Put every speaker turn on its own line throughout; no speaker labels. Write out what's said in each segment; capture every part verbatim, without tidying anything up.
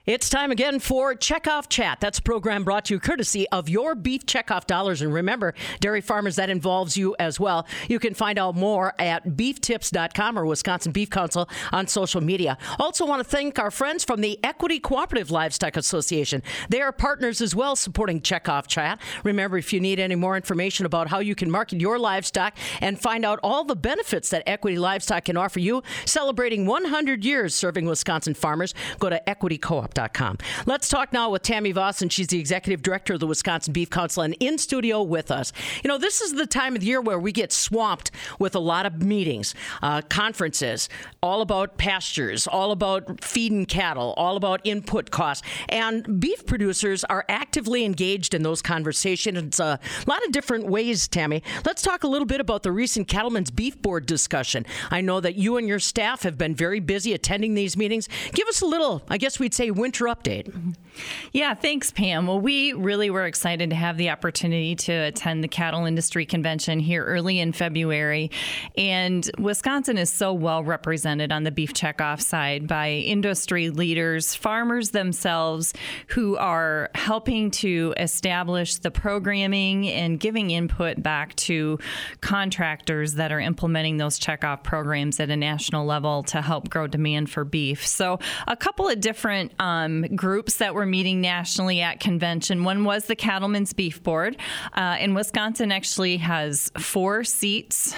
It's time again for Checkoff Chat. That's a program brought to you courtesy of your Beef Checkoff dollars. And remember, dairy farmers, that involves you as well. You can find out more at beef tips dot com or Wisconsin Beef Council on social media. Also want to thank our friends from the Equity Cooperative Livestock Association. They are partners as well supporting Checkoff Chat. Remember, if you need any more information about how you can market your livestock and find out all the benefits that Equity Livestock can offer you, celebrating one hundred years serving Wisconsin farmers, go to equity coop dot com. Let's talk now with Tammy Voss, and she's the executive director of the Wisconsin Beef Council, and in studio with us. You know, this is the time of the year where we get swamped with a lot of meetings, uh, conferences, all about pastures, all about feeding cattle, all about input costs. And beef producers are actively engaged in those conversations. Uh, a lot of different ways, Tammy. Let's talk a little bit about the recent Cattlemen's Beef Board discussion. I know that you and your staff have been very busy attending these meetings. Give us a little, I guess we'd say, winter update.
Yeah, thanks, Pam. Well, we really were excited to have the opportunity to attend the Cattle Industry Convention here early in February. And Wisconsin is so well represented on the beef checkoff side by industry leaders, farmers themselves, who are helping to establish the programming and giving input back to contractors that are implementing those checkoff programs at a national level to help grow demand for beef. So a couple of different um, groups that were meeting nationally at convention. One was the Cattlemen's Beef Board. Uh, and Wisconsin actually has four seats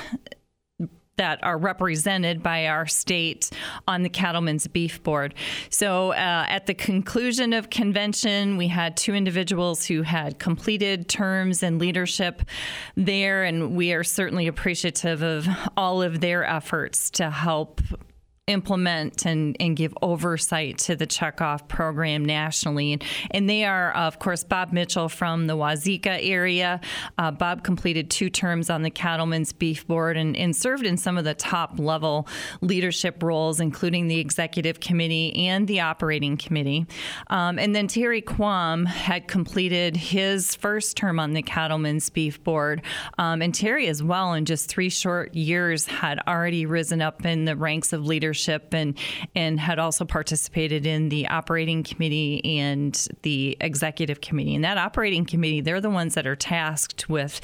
that are represented by our state on the Cattlemen's Beef Board. So uh, at the conclusion of convention, we had two individuals who had completed terms and leadership there, and we are certainly appreciative of all of their efforts to help implement and, and give oversight to the checkoff program nationally. And, and they are, of course, Bob Mitchell from the Wazeeka area. Uh, Bob completed two terms on the Cattlemen's Beef Board and, and served in some of the top level leadership roles, including the executive committee and the operating committee. Um, and then Terry Quam had completed his first term on the Cattlemen's Beef Board. Um, and Terry as well, in just three short years, had already risen up in the ranks of leadership and and had also participated in the operating committee and the executive committee. And that operating committee, they're the ones that are tasked with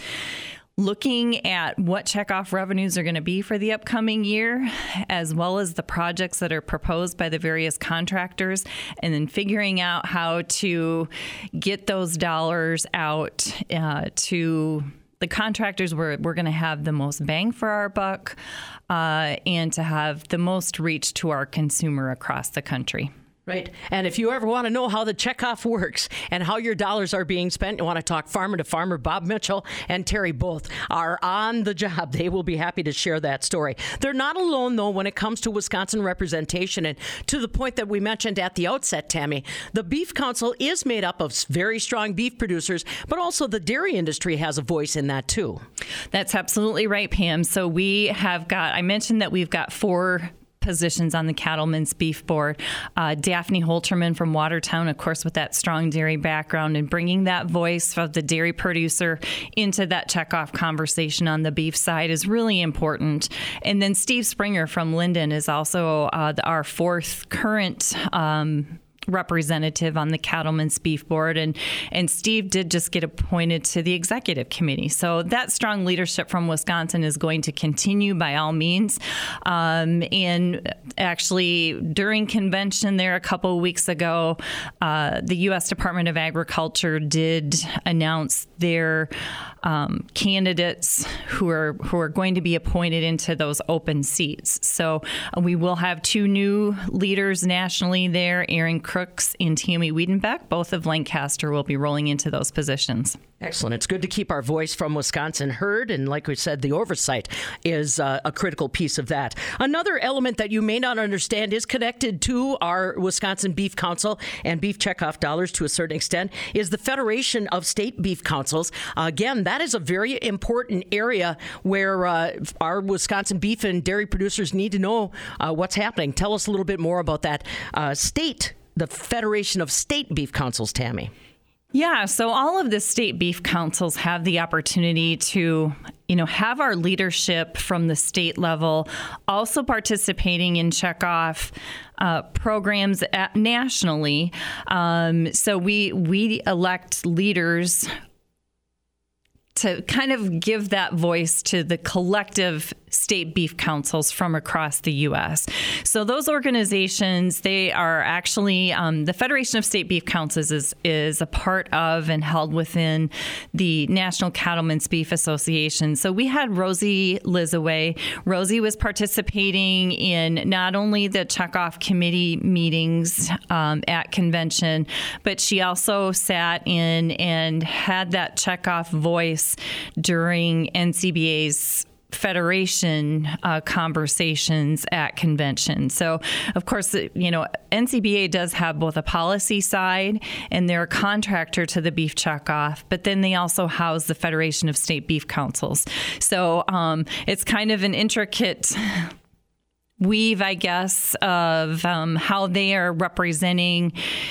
looking at what checkoff revenues are going to be for the upcoming year, as well as the projects that are proposed by the various contractors, and then figuring out how to get those dollars out uh, to the contractors where we're going to have the most bang for our buck uh, and to have the most reach to our consumer across the country.
Right. And if you ever want to know how the checkoff works and how your dollars are being spent, you want to talk farmer to farmer, Bob Mitchell and Terry both are on the job. They will be happy to share that story. They're not alone, though, when it comes to Wisconsin representation. And to the point that we mentioned at the outset, Tammy, the Beef Council is made up of very strong beef producers, but also the dairy industry has a voice in that, too.
That's absolutely right, Pam. So we have got, I mentioned that we've got four positions on the Cattlemen's Beef Board. Uh, Daphne Holterman from Watertown, of course, with that strong dairy background and bringing that voice of the dairy producer into that checkoff conversation on the beef side is really important. And then Steve Springer from Linden is also uh, the, our fourth current um representative on the Cattlemen's Beef Board, and and Steve did just get appointed to the executive committee. So that strong leadership from Wisconsin is going to continue by all means. Um, and actually, during convention there a couple of weeks ago, uh, the U S Department of Agriculture did announce their um, candidates who are who are going to be appointed into those open seats. So uh, we will have two new leaders nationally there, Aaron Crooks and Tammy Wiedenbeck. Both of Lancaster will be rolling into those positions.
Excellent. It's good to keep our voice from Wisconsin heard. And like we said, the oversight is uh, a critical piece of that. Another element that you may not understand is connected to our Wisconsin Beef Council and beef checkoff dollars to a certain extent is the Federation of State Beef Councils. Uh, again, that is a very important area where uh, our Wisconsin beef and dairy producers need to know uh, what's happening. Tell us a little bit more about that uh, state, the Federation of State Beef Councils, Tammy.
Yeah, so all of the state beef councils have the opportunity to, you know, have our leadership from the state level also participating in checkoff uh, programs at, nationally. Um, so we we elect leaders to kind of give that voice to the collective state beef councils from across the U S. So those organizations, they are actually, um, the Federation of State Beef Councils is, is a part of and held within the National Cattlemen's Beef Association. So we had Rosie Lizaway. Rosie was participating in not only the checkoff committee meetings um, at convention, but she also sat in and had that checkoff voice during N C B A's Federation uh, conversations at convention. So, of course, you know, N C B A does have both a policy side, and they're a contractor to the beef checkoff, but then they also house the Federation of State Beef Councils. So um, it's kind of an intricate weave, I guess, of um, how they are representing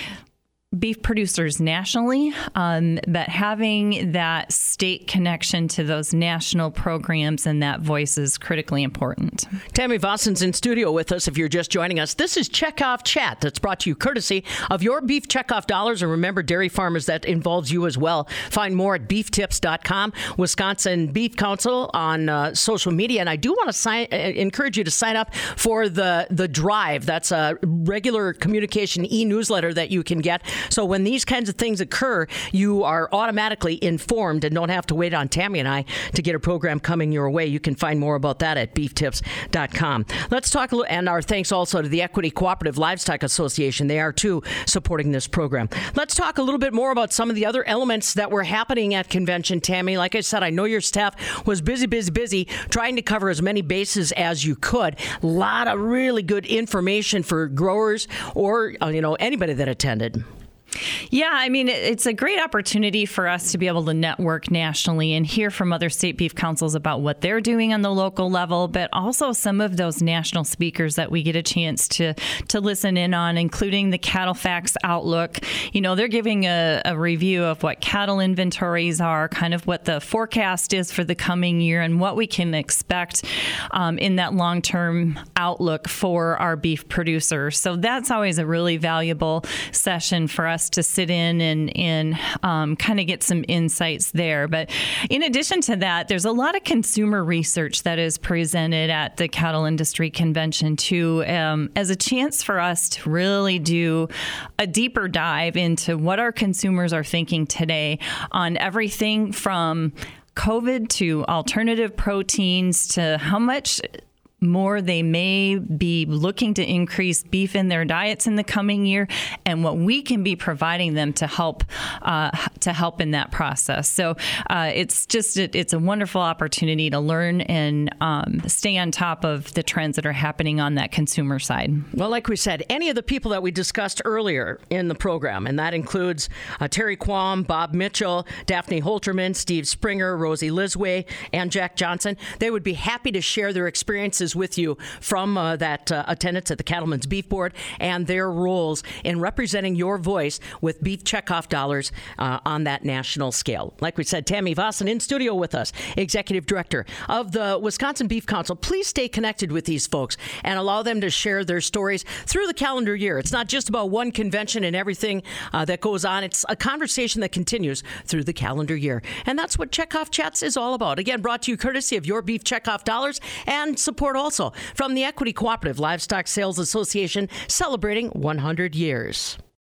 beef producers nationally, um, but having that state connection to those national programs and that voice is critically important.
Tammy Vosson's in studio with us. If you're just joining us, this is Checkoff Chat that's brought to you courtesy of your Beef Checkoff Dollars. And remember, dairy farmers, that involves you as well. Find more at beef tips dot com, Wisconsin Beef Council on uh, social media. And I do want to sign, uh, encourage you to sign up for the, the Drive. That's a regular communication e-newsletter that you can get. So when these kinds of things occur, you are automatically informed and don't have to wait on Tammy and I to get a program coming your way. You can find more about that at beef tips dot com. Let's talk, a little, and our thanks also to the Equity Cooperative Livestock Association. They are, too, supporting this program. Let's talk a little bit more about some of the other elements that were happening at convention, Tammy. Like I said, I know your staff was busy, busy, busy trying to cover as many bases as you could. A lot of really good information for growers or, you know, anybody that attended.
Yeah, I mean, it's a great opportunity for us to be able to network nationally and hear from other state beef councils about what they're doing on the local level, but also some of those national speakers that we get a chance to to listen in on, including the Cattle Facts Outlook. You know, they're giving a, a review of what cattle inventories are, kind of what the forecast is for the coming year and what we can expect um, in that long-term outlook for our beef producers. So that's always a really valuable session for us to sit in and, and um, kind of get some insights there. But in addition to that, there's a lot of consumer research that is presented at the Cattle Industry Convention, too, um, as a chance for us to really do a deeper dive into what our consumers are thinking today on everything from COVID to alternative proteins to how much more they may be looking to increase beef in their diets in the coming year, and what we can be providing them to help uh, to help in that process. So uh, it's just it, it's a wonderful opportunity to learn and um, stay on top of the trends that are happening on that consumer side.
Well, like we said, any of the people that we discussed earlier in the program, and that includes uh, Terry Quam, Bob Mitchell, Daphne Holterman, Steve Springer, Rosie Lizaway, and Jack Johnson, they would be happy to share their experiences with you from uh, that uh, attendance at the Cattlemen's Beef Board and their roles in representing your voice with beef checkoff dollars uh, on that national scale. Like we said, Tammy Vosson in studio with us, Executive Director of the Wisconsin Beef Council. Please stay connected with these folks and allow them to share their stories through the calendar year. It's not just about one convention and everything uh, that goes on. It's a conversation that continues through the calendar year. And that's what Checkoff Chats is all about. Again, brought to you courtesy of your beef checkoff dollars and support also from the Equity Cooperative Livestock Sales Association, celebrating one hundred years.